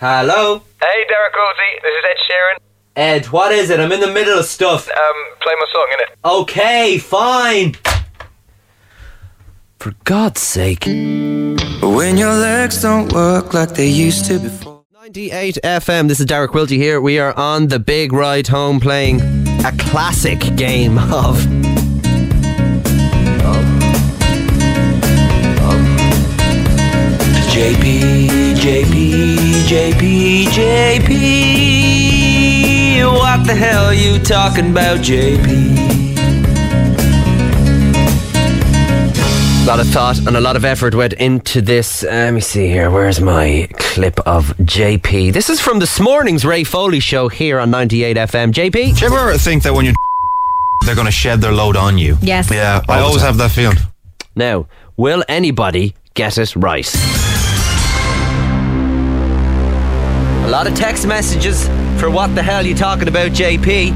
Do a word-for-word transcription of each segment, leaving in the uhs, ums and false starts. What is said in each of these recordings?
Hello? Hey, Derek Rosie, this is Ed Sheeran. Ed, what is it? I'm in the middle of stuff. Um, play my song, innit? Okay, fine. For God's sake. When your legs don't work like they used to before. ninety-eight F M, this is Derek Quilty here. We are on the big ride home playing a classic game of... J P, J P, J P, J P. What the hell are you talking about, J P? A lot of thought and a lot of effort went into this. Uh, let me see here. Where's my clip of J P? This is from this morning's Ray Foley show here on ninety-eight F M. J P? Do you ever think that when you they're going to shed their load on you? Yes. Yeah, I always have that feeling. Now, will anybody get it right? A lot of text messages for what the hell you talking about, J P?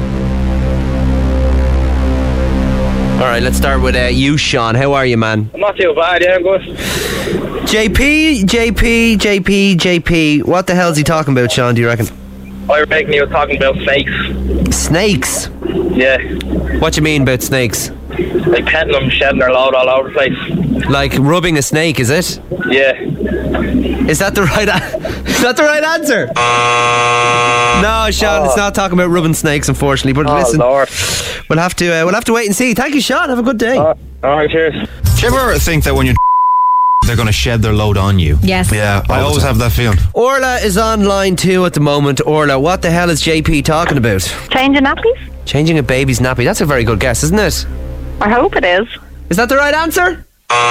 Alright, let's start with uh, you, Sean. How are you, man? I'm not too bad, yeah, I'm good. J P, J P, J P, J P. What the hell is he talking about, Sean, do you reckon? I reckon he was talking about snakes. Snakes? Yeah. What do you mean about snakes? Like petting them, shedding their load all over the place. Like rubbing a snake, is it? Yeah. Is that the right a- Is that the right answer? No, Sean, oh. It's not talking about rubbing snakes, unfortunately. But oh, listen, Lord. we'll have to uh, we'll have to wait and see. Thank you, Sean. Have a good day. Uh, Alright, cheers. Do you ever think that when you they're going to shed their load on you? Yes. Yeah, I always have that feeling. Orla is on line two at the moment. Orla, what the hell is J P talking about? Changing nappies? Changing a baby's nappy. That's a very good guess, isn't it? I hope it is. Is that the right answer?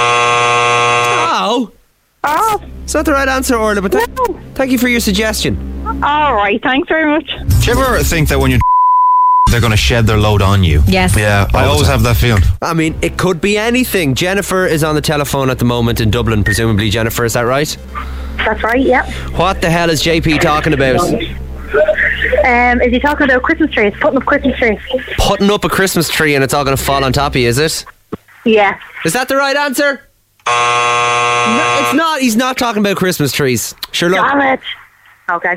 Oh. Oh. It's not the right answer, Orla, but th- No. thank you for your suggestion. All right, thanks very much. Do you ever think that when you they're going to shed their load on you? Yes. Yeah, I always have that feeling. I mean, it could be anything. Jennifer is on the telephone at the moment in Dublin, presumably. Jennifer, is that right? That's right, yeah. What the hell is J P talking about? Um, is he talking about Christmas trees, putting up Christmas trees? Putting up a Christmas tree and it's all going to fall on top of you, is it? Yeah. Is that the right answer? No, it's not. He's not talking about Christmas trees. Sure, look. Damn it. Okay.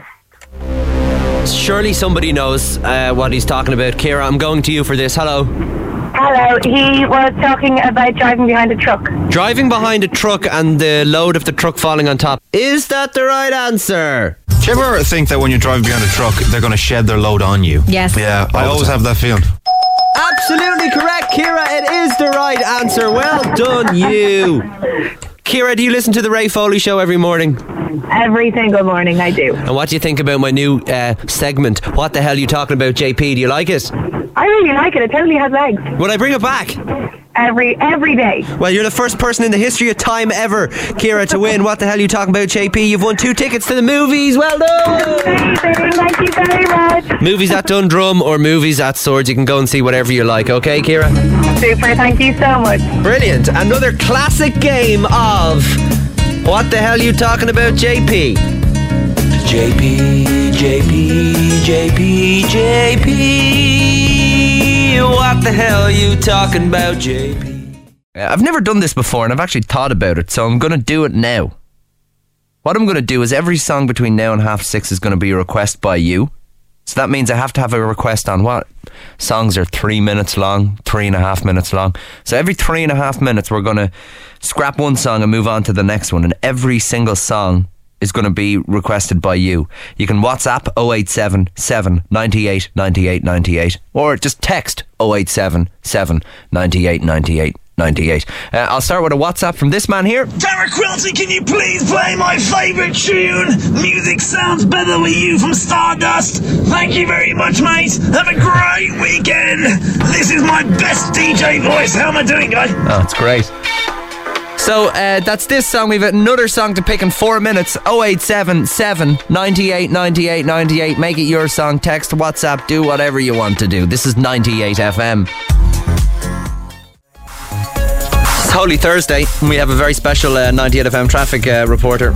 Surely somebody knows uh, what he's talking about. Kira, I'm going to you for this. Hello. Hello, he was talking about driving behind a truck. Driving behind a truck and the load of the truck falling on top. Is that the right answer? Do you ever think that when you drive behind a truck they're going to shed their load on you? Yes. Yeah, I always have that feeling. Absolutely correct, Kira. It is the right answer. Well done, you. Kira, do you listen to the Ray Foley show every morning? Every single morning I do. And what do you think about my new uh, segment? What the hell are you talking about, J P? Do you like it? I really like it. It totally has legs. Would I bring it back? Every every day. Well, you're the first person in the history of time ever, Kira, to win. What the hell are you talking about, J P? You've won two tickets to the movies. Well done. Amazing. Thank you very much. Movies at Dundrum or movies at Swords. You can go and see whatever you like. Okay, Kira? Super. Thank you so much. Brilliant. Another classic game of What the hell are you talking about, J P? J P, J P, J P, J P. What the hell are you talking about, J P? I've never done this before and I've actually thought about it, so I'm going to do it now. What I'm going to do is every song between now and half six is going to be a request by you. So that means I have to have a request on what? Songs are three minutes long, three and a half minutes long. So every three and a half minutes we're going to scrap one song and move on to the next one. And every single song is going to be requested by you. You can WhatsApp oh eight seven seven, nine eight, nine eight, nine eight or just text oh eight seven seven, nine eight, nine eight, nine eight. Uh, I'll start with a WhatsApp from this man here. Derek Quilty, can you please play my favourite tune? Music sounds better with you from Stardust. Thank you very much, mate. Have a great weekend. This is my best D J voice. How am I doing, guys? Oh, it's great. So uh, that's this song. We've another song to pick in four minutes. oh eight seven seven, nine eight, nine eight, nine eight. Make it your song. Text, WhatsApp, do whatever you want to do. This is ninety-eight F M. It's Holy Thursday, and we have a very special uh, ninety-eight F M traffic uh, reporter.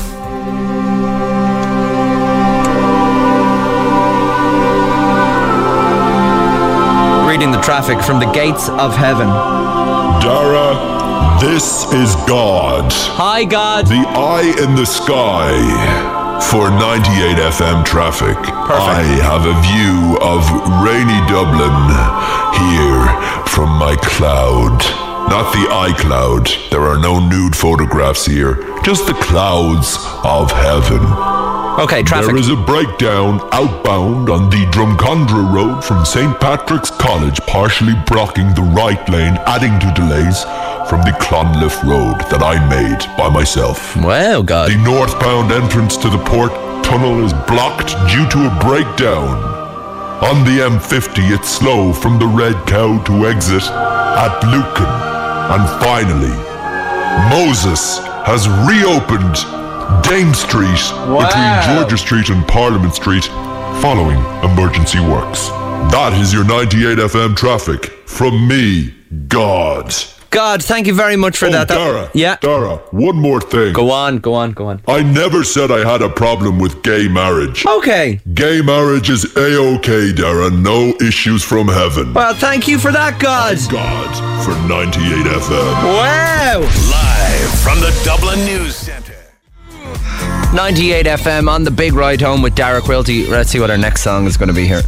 Reading the traffic from the gates of heaven. Dara, this is God. Hi, God. The eye in the sky. For ninety-eight F M traffic, I have a view of rainy Dublin here from my cloud. Not the iCloud. There are no nude photographs here. Just the clouds of heaven. Okay, traffic. There is a breakdown outbound on the Drumcondra Road from Saint Patrick's College, partially blocking the right lane, adding to delays from the Clonliffe Road that I made by myself. Wow, God. The northbound entrance to the port tunnel is blocked due to a breakdown. On the M fifty, it's slow from the Red Cow to exit at Lucan. And finally, Moses has reopened Dame Street Wow. between Georgia Street and Parliament Street following emergency works. That is your ninety-eight F M traffic from me, God. God, thank you very much for Oh, that. that. Dara, Yeah. Dara, one more thing. Go on, go on, go on. I never said I had a problem with gay marriage. Okay. Gay marriage is A-OK, Dara. No issues from heaven. Well, thank you for that, God. God for ninety-eight F M. Wow. Live from the Dublin News Centre. ninety-eight F M on the big ride home with Dara Quilty. Let's see what our next song is going to be here.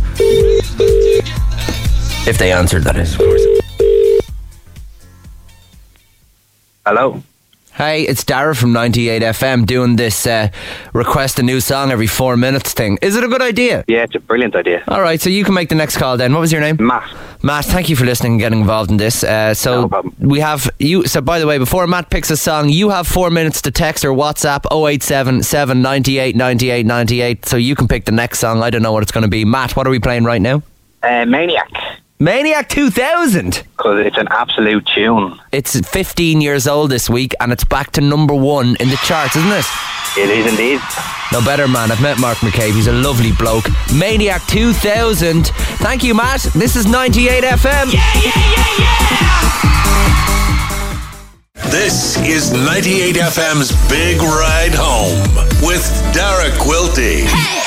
If they answered, that is, of course. Hello. Hey, it's Dara from ninety-eight F M doing this uh, request a new song every four minutes thing. Is it a good idea? Yeah, it's a brilliant idea. All right, so you can make the next call then. What was your name? Matt. Matt, thank you for listening and getting involved in this. Uh, so No problem. we have you. So by the way, before Matt picks a song, you have four minutes to text or WhatsApp oh eight seven seven ninety-eight ninety-eight ninety-eight. So you can pick the next song. I don't know what it's going to be. Matt, what are we playing right now? Uh, Maniac. Maniac two thousand. Because it's an absolute tune. It's fifteen years old this week and it's back to number one in the charts, isn't it? It is indeed. No better, man. I've met Mark McCabe. He's a lovely bloke. Maniac two thousand. Thank you, Matt. This is ninety-eight F M. Yeah, yeah, yeah, yeah! This is ninety-eight F M's Big Ride Home with Dara Quilty.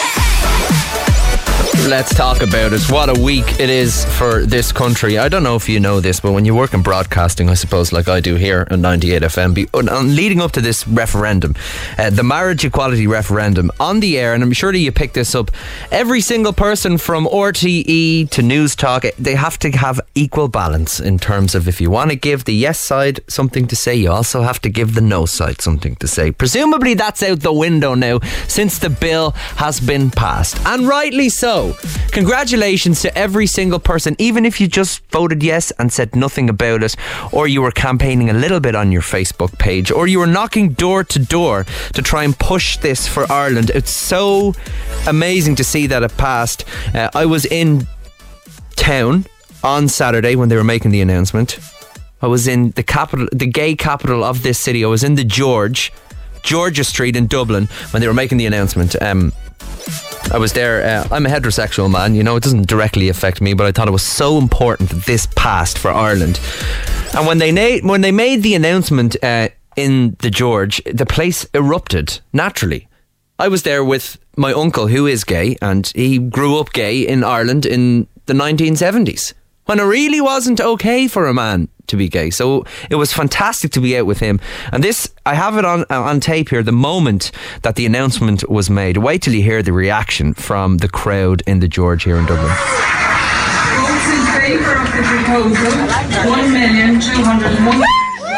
Let's talk about it. What a week it is for this country. I don't know if you know this, but when you work in broadcasting, I suppose, like I do here on ninety-eight F M, be, on, leading up to this referendum, uh, the marriage equality referendum, on the air, and I'm sure that you picked this up, every single person from R T E to News Talk, they have to have equal balance in terms of if you want to give the yes side something to say, you also have to give the no side something to say. Presumably that's out the window now since the bill has been passed, and rightly so. Congratulations to every single person, even if you just voted yes and said nothing about it, or you were campaigning a little bit on your Facebook page, or you were knocking door to door to try and push this for Ireland. It's so amazing to see that it passed. Uh, I was in town on Saturday when they were making the announcement. I was in the capital, the gay capital of this city. I was in the George, Georgia Street in Dublin when they were making the announcement. Um, I was there. Uh, I'm a heterosexual man, you know, it doesn't directly affect me, but I thought it was so important that this passed for Ireland. And when they na- when they made the announcement uh, in the George, the place erupted naturally. I was there with my uncle, who is gay, and he grew up gay in Ireland in the nineteen seventies, when it really wasn't okay for a man to be gay. So it was fantastic to be out with him. And this, I have it on on tape here, the moment that the announcement was made. Wait till you hear the reaction from the crowd in the George here in Dublin. Votes in favour of the proposal, one million two hundred and one.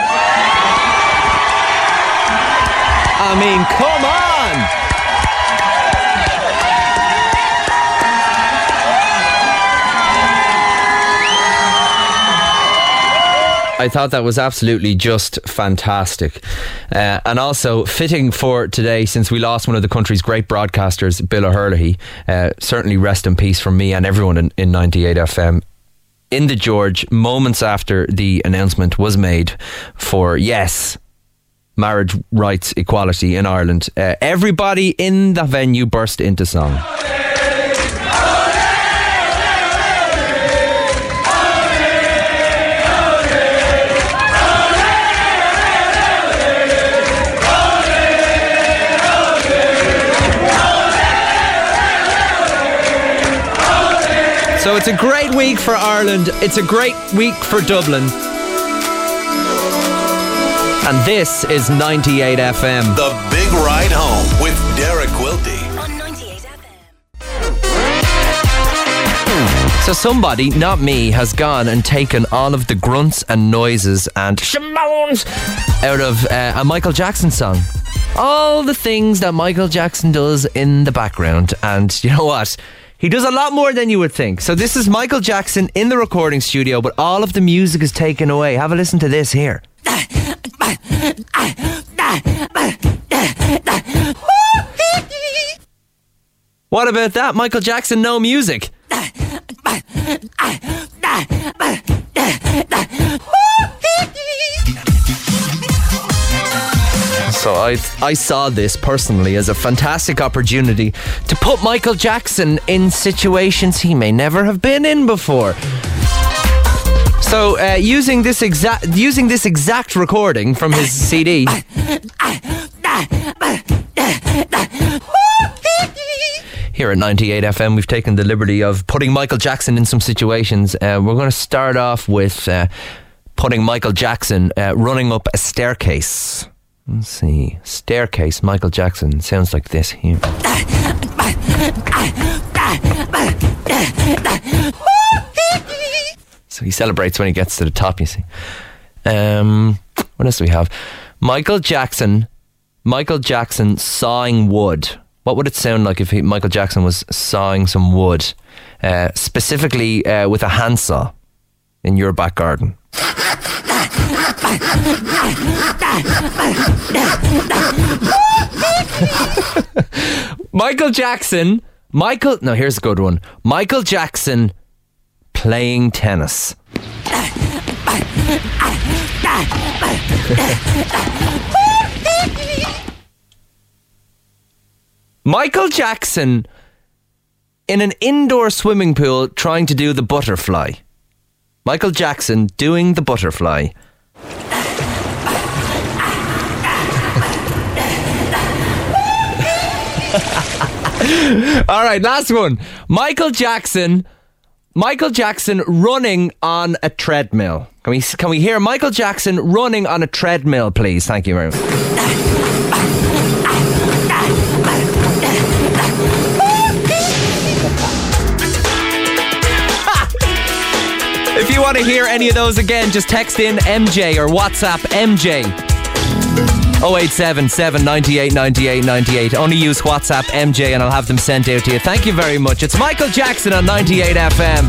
I mean, come on! I thought that was absolutely just fantastic. Uh, and also fitting for today, since we lost one of the country's great broadcasters, Bill O'Herlihy. Uh, certainly rest in peace from me and everyone in, in ninety-eight F M. In the George, moments after the announcement was made for, yes, marriage rights equality in Ireland, uh, everybody in the venue burst into song. So it's a great week for Ireland. It's a great week for Dublin. And this is ninety-eight F M. The Big Ride Home with Dara Quilty. So somebody, not me, has gone and taken all of the grunts and noises and shimones out of uh, a Michael Jackson song. All the things that Michael Jackson does in the background. And you know what? He does a lot more than you would think. So this is Michael Jackson in the recording studio, but all of the music is taken away. Have a listen to this here. What about that? Michael Jackson, no music. So I I saw this personally as a fantastic opportunity to put Michael Jackson in situations he may never have been in before. So uh, using this exact using this exact recording from his C D. Here at ninety-eight F M, we've taken the liberty of putting Michael Jackson in some situations. Uh, we're going to start off with uh, putting Michael Jackson uh, running up a staircase. Let's see. Staircase, Michael Jackson. Sounds like this here. So he celebrates when he gets to the top, you see. Um, what else do we have? Michael Jackson. Michael Jackson sawing wood. What would it sound like if he, Michael Jackson was sawing some wood? Uh, specifically uh, with a handsaw in your back garden. Michael Jackson. Michael. No, here's a good one. Michael Jackson playing tennis. Michael Jackson in an indoor swimming pool trying to do the butterfly. Michael Jackson doing the butterfly. All right, last one. Michael Jackson. Michael Jackson running on a treadmill. Can we can we hear Michael Jackson running on a treadmill, please? Thank you very much. If you want to hear any of those again, just text in M J or WhatsApp M J. oh eight seven seven, nine eight, nine eight, nine eight. Only use WhatsApp M J and I'll have them sent out to you. Thank you very much. It's Michael Jackson on ninety-eight F M.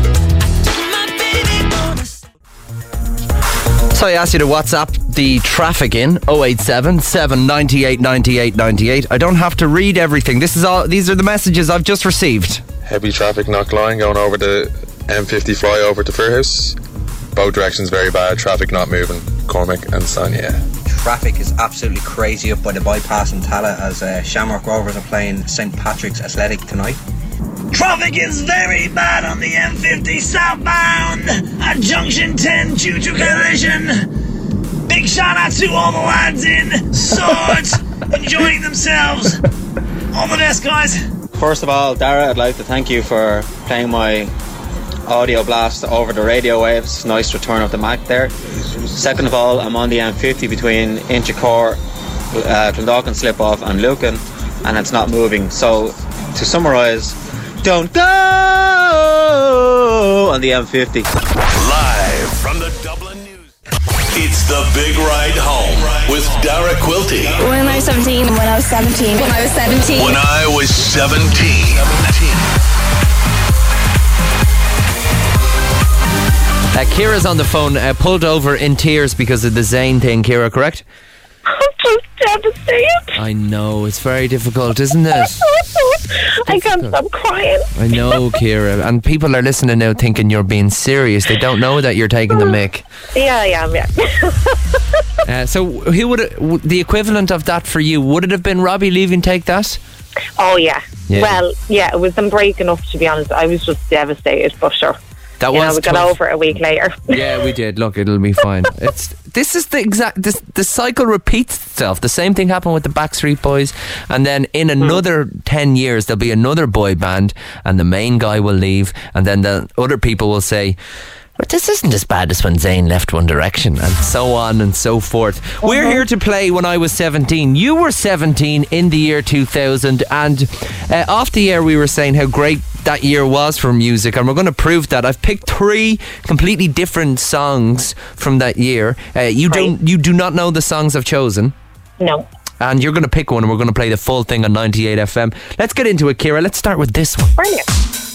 So I asked you to WhatsApp the traffic in oh eight seven seven, nine eight, nine eight, nine eight. I don't have to read everything. This is all. These are the messages I've just received. Heavy traffic, Knockline, going over the M fifty flyover to Fairhouse. Both directions very bad. Traffic not moving. Cormac and Sonia. Traffic is absolutely crazy up by the bypass in Tala as uh, Shamrock Rovers are playing Saint Patrick's Athletic tonight. Traffic is very bad on the M fifty southbound at Junction ten due to collision. Big shout out to all the lads in Swords enjoying themselves. All the best, guys. First of all, Dara, I'd like to thank you for playing my audio blast over the radio waves. Nice return of the Mac there. Second of all, I'm on the M fifty between Inchicore, uh, Clondalkin slip off and Lucan, and it's not moving. So to summarise, don't go on the M fifty. Live from the Dublin News. It's the Big Ride Home with Dara Quilty. When I was seventeen. When I was seventeen. When I was seventeen. When I was seventeen. Uh, Kira's on the phone, uh, pulled over in tears because of the Zayn thing. Kira, correct? I'm just devastated. I know, it's very difficult, isn't it? I can't stop crying. I know, Kira. And people are listening now thinking you're being serious. They don't know that you're taking the mick. Yeah, I am, yeah. uh, so who would it, w- the equivalent of that for you, would it have been Robbie leaving Take That? Oh, yeah. yeah. Well, yeah, it was them breaking up, to be honest. I was just devastated, but sure. That you was know, we got tough. over it a week later. Yeah, we did. Look, it'll be fine. It's this is the exact this the cycle repeats itself. The same thing happened with the Backstreet Boys, and then in another mm. ten years there'll be another boy band, and the main guy will leave, and then the other people will say, but this isn't as bad as when Zayn left One Direction, and so on and so forth. Mm-hmm. We're here to play When I Was seventeen. You were seventeen in the year two thousand, and uh, off the air we were saying how great that year was for music, and we're going to prove that. I've picked three completely different songs from that year. Uh, you don't, you do not know the songs I've chosen. No. And you're going to pick one, and we're going to play the full thing on ninety-eight F M. Let's get into it, Ciara. Let's start with this one. Brilliant.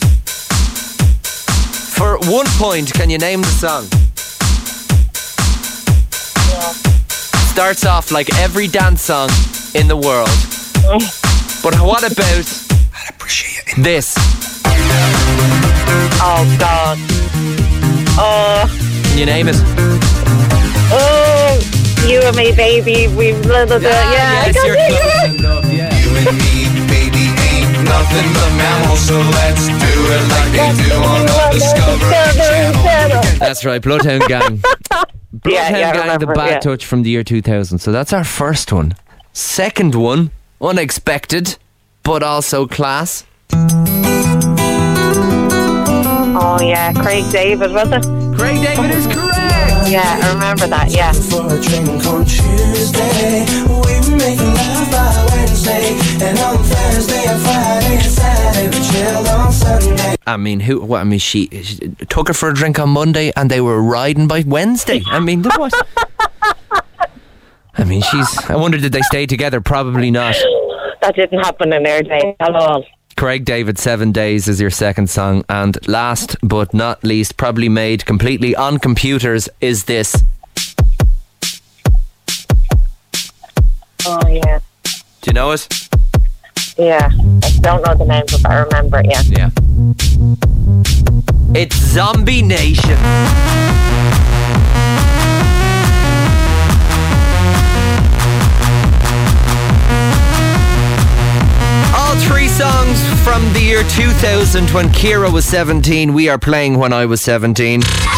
For one point, can you name the song? Yeah. Starts off like every dance song in the world. But what about I'd appreciate it. This? Oh, God. Oh. Can you name it? Oh. You and me, baby, we've little bit. Ah, Yeah, yes, I you're got close enough, yeah. You and me, baby, ain't nothing but mammals, so let's do it like they do on the Discovery Channel. That's right, Bloodhound Gang. Bloodhound Yeah, yeah, I Gang, remember, The Bad yeah. Touch from the year two thousand. So that's our first one. Second one, unexpected, but also class. Oh, yeah, Craig David, was it? Craig David is correct. Yeah, I remember that, yeah. For a drink on Tuesday, we were making love by Wednesday, and on Thursday and Friday and Saturday we chilled on Sunday. I mean, who? What? I mean, she, she took her for a drink on Monday, and they were riding by Wednesday. I mean, what? I mean, she's. I wonder, did they stay together? Probably not. That didn't happen in their day at all. Craig David, Seven Days is your second song. And last but not least, probably made completely on computers, is this. Oh, yeah. Do you know it? Yeah. I don't know the name, but I remember it, yeah. Yeah. It's Zombie Nation. All three songs from the year two thousand when Ciara was seventeen. We are playing When I Was seventeen.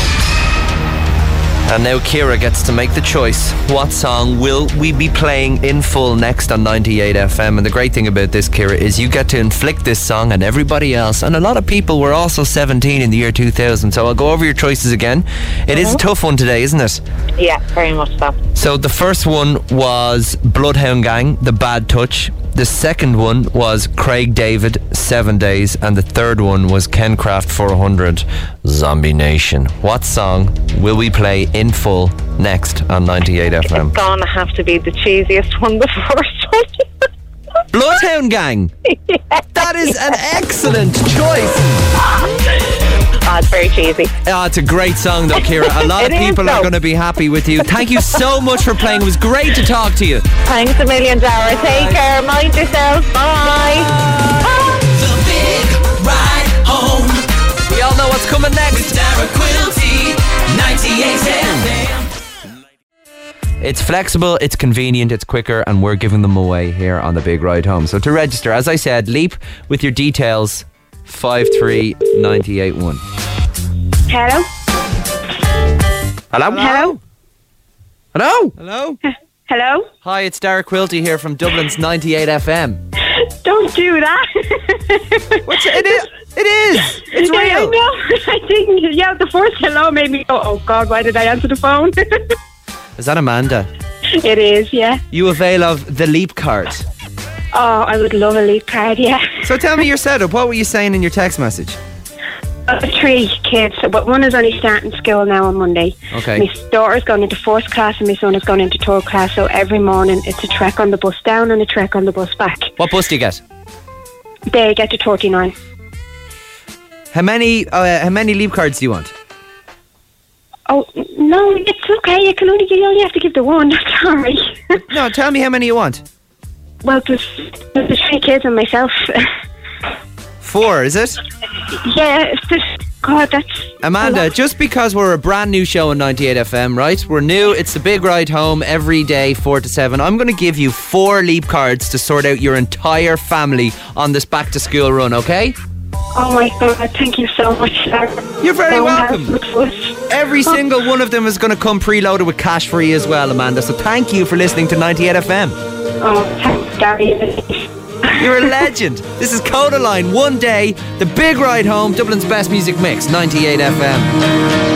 And now Ciara gets to make the choice. What song will we be playing in full next on ninety-eight F M? And the great thing about this, Ciara, is you get to inflict this song on everybody else. And a lot of people were also seventeen in the year two thousand. So I'll go over your choices again. It mm-hmm. is a tough one today, isn't it? Yeah, very much so. So the first one was Bloodhound Gang, The Bad Touch. The second one was Craig David, Seven Days. And the third one was Ken Craft four hundred, Zombie Nation. What song will we play in full next on ninety-eight F M? It's gonna have to be the cheesiest one, the first one. Bloodhound Gang. Yeah. That is an excellent choice. Oh, it's very cheesy. Oh, it's a great song though, Ciara. A lot of It is, people are though. going to be happy with you. Thank you so much for playing. It was great to talk to you. Thanks a million, Dara. Take care. Mind yourself. Bye. Bye. The big ride home. We all know what's coming next. Dara Quilty, ninety-eight F M. It's flexible, it's convenient, it's quicker, and we're giving them away here on the Big Ride Home. So to register, as I said, leap with your details. five three nine eight one. Hello. Hello? Hello. Hello? Hello. Hello. Hi, it's Dara Quilty here from Dublin's ninety-eight F M. Don't do that. What's it? It is. It is. It's real. Yeah, I know. I didn't. Yeah, the first hello made me go, oh God, why did I answer the phone? Is that Amanda? It is, yeah. You avail of the Leap card. Oh, I would love a leap card, yeah. So tell me your setup. What were you saying in your text message? Uh, three kids, but one is only starting school now on Monday. Okay. My daughter's going into fourth class and my son is going into third class, so every morning it's a trek on the bus down and a trek on the bus back. What bus do you get? They get to thirty-nine. How many uh, how many leap cards do you want? Oh, no, it's okay. You can only, you only have to give the one. Sorry. No, tell me how many you want. Well, there's, there's three kids and myself. Four, is it? Yeah, it's just, God, that's... Amanda, just because we're a brand new show on ninety-eight F M, right? We're new, it's the Big Ride Home every day, four to seven. I'm going to give you four leap cards to sort out your entire family on this back to school run, okay? Oh my God, thank you so much, sir. You're very So welcome. helpful. Every single one of them is going to come preloaded with cash for you as well, Amanda. So thank you for listening to ninety-eight F M. Oh, thanks, Gary. You're a legend. This is Codaline, One Day, the Big Ride Home, Dublin's best music mix, ninety-eight F M.